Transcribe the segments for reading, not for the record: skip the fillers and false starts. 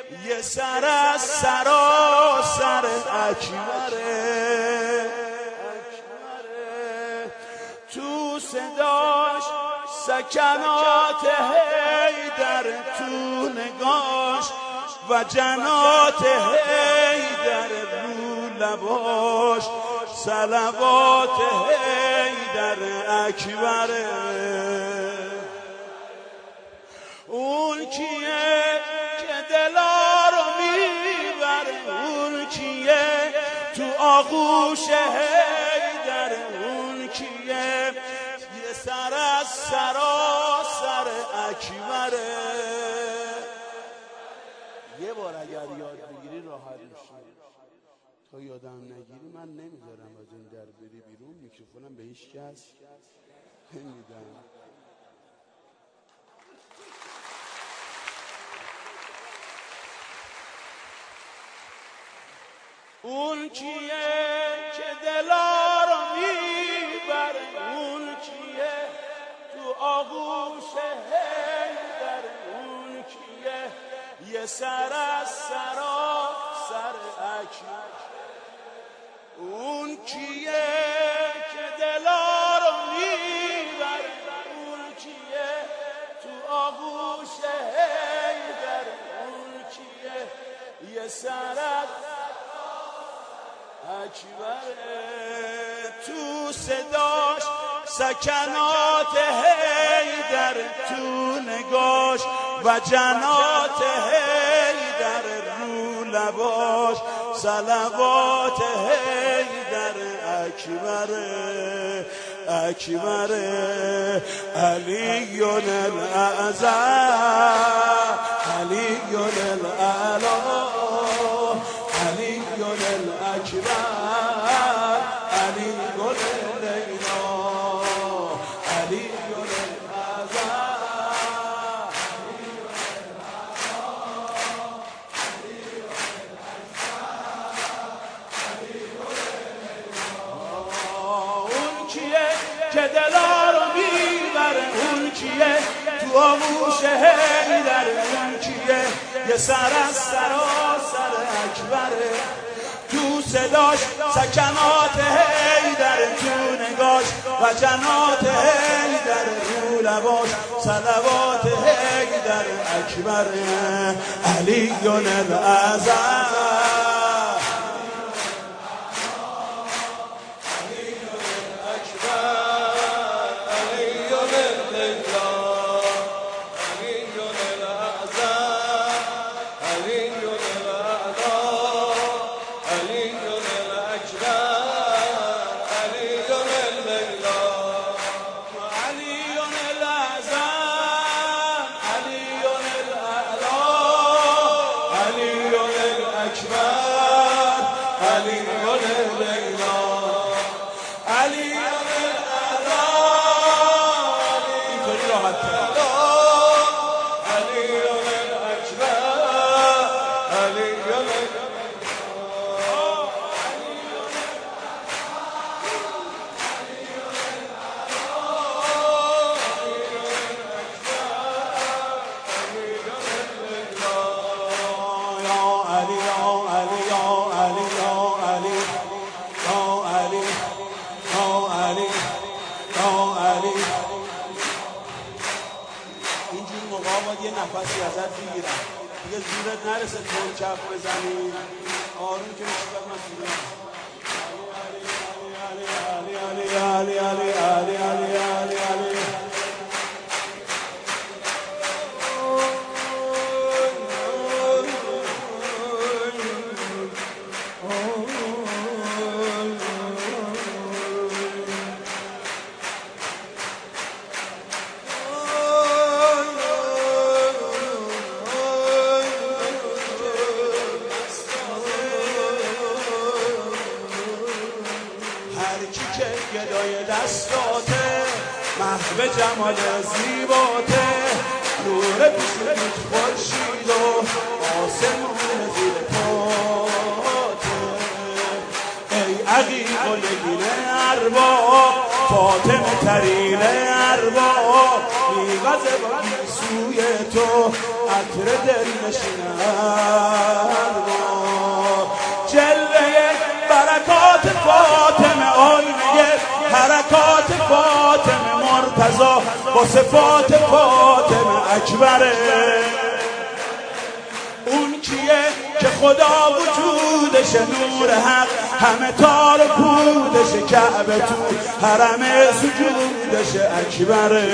یه سر از سراسر اکبره، تو صداش سکنات حیدر، تو نگاش و جنات حیدر، رو لباش صلوات حیدر اکبره. اون کیه که دلا رو میبره، اون کیه تو آغوش حیدر، اون کیه یه سر از سراسر اکبره. یه بار اگر یاد بگیری راحت میشی، تا یادم نگیری من نمیذارم از این در بری بیرون، میکروفونم به هیچ کس نمیدم. اون کیه که دلا رو میبره، اون کیه تو آغوش حیدر، اون کیه یه سر از سراسر اکبر. اون کیه که دلا رو میبره، اون کیه تو آغوش حیدر، اون کیه یه سر از اکبره. تو صداش سکنات حیدر، تو نگاش و جنات حیدر، رو لباش صلوات حیدر اکبره. اکبره علی الاعظم، علی الاعلی، علی الاکبر، علی گل لیلا، علی الاعظم، اون کیه که دلا رو میبره، اون کیه تو آغوش حیدر، اون کیه یه سر از سراسر اکبره. تو صداش سکنات حیدر، تو نگاش و جنات حیدر، رو لباش صلوات حیدر اکبره. علی الاعظم، یه نفسی ازت بگیرم دیگه، زورت نرسه تون کف بزنی، آروم که میشه من سورم. علی علی علی علی علی علی علی علی علی. گدای دستاته، محو جمال زیباته، نور پیشونیت خورشید و آسمون زیر پاته. ای عقیق و نگین ارباب، فاطمه ترین ارباب، میغزه با گیسوی تو عطر دل نشینم جلوه برکات فاطمه آینه حرکات فاطمه مرتضی با صفات فاطمه اکبره اون کیه که خدا وجودش نور حق همه تار و پودش کعبه تو حرم سجودش اکبره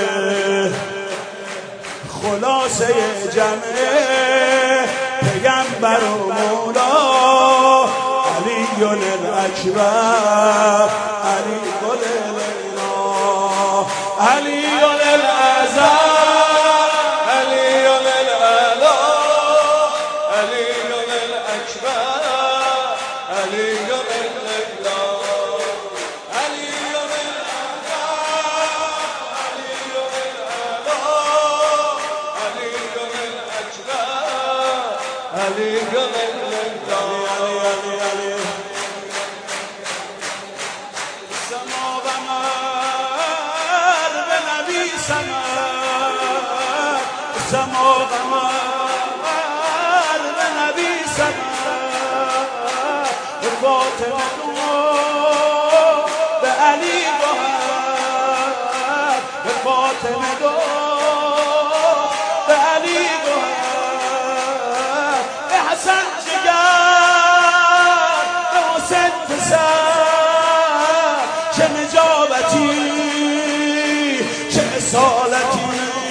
خلاصه جمعه پیغمبر و مولا علی الاکبر علی گل لیلا علی الاعظم سما قمر به نبی سمر به فاطمه به علی گوهر به فاطمه به علی گوهر به حسن جگر به حسین پسر چه نجابتی چه اصالتی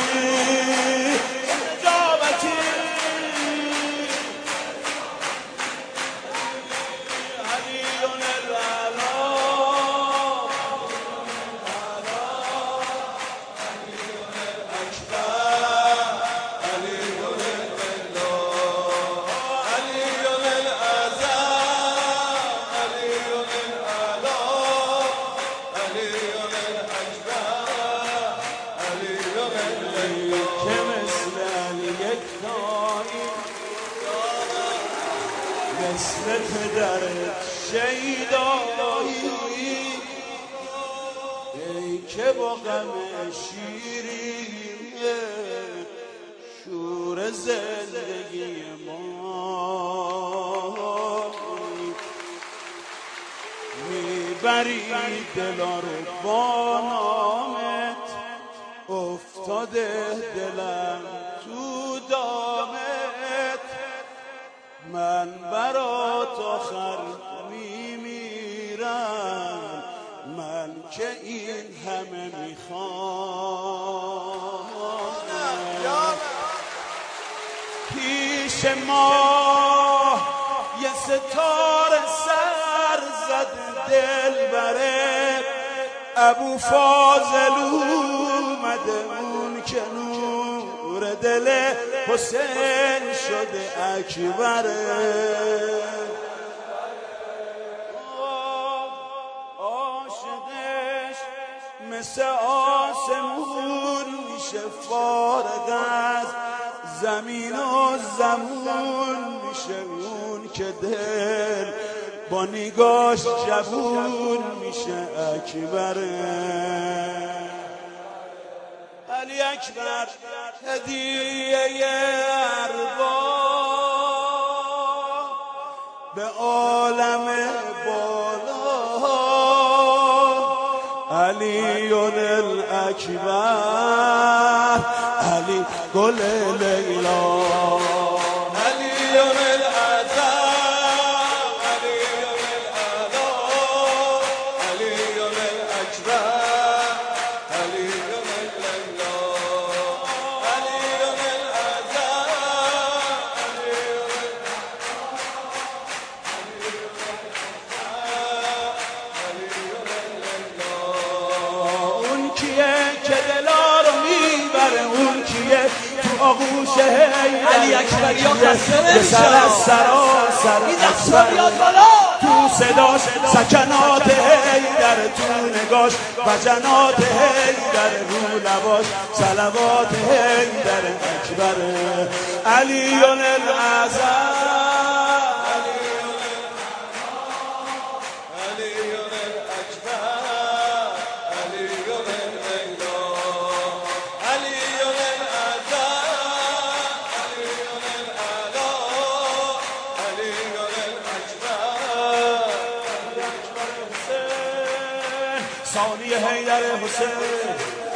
مثل پدرت شیدایی ای که با غم شیرین شور زندگی ما میبری دلا رو با نامت افتاده دلم تو دامت من برات آخر میمیرم من که این همه میخوام پیش ما یه ستاره سر زد دل بره ابو فاضل اومده اون که نور دل حسین شده اکبره عاشقش مثل آسمون میشه فارغ از زمین و زمون میشه اون که دل با نگاش جوون میشه اکبره علی اکبر هدیه ارباب به عالم بالا علی الاکبر علی گل لیلا آغوش علی اکبر یا قصر سر از سراسر اکبر تو صداش سکنات حیدر تو نگاش وجنات حیدر رو لباش صلوات حیدر اکبر علی الاعظم ثانی حیدر حسین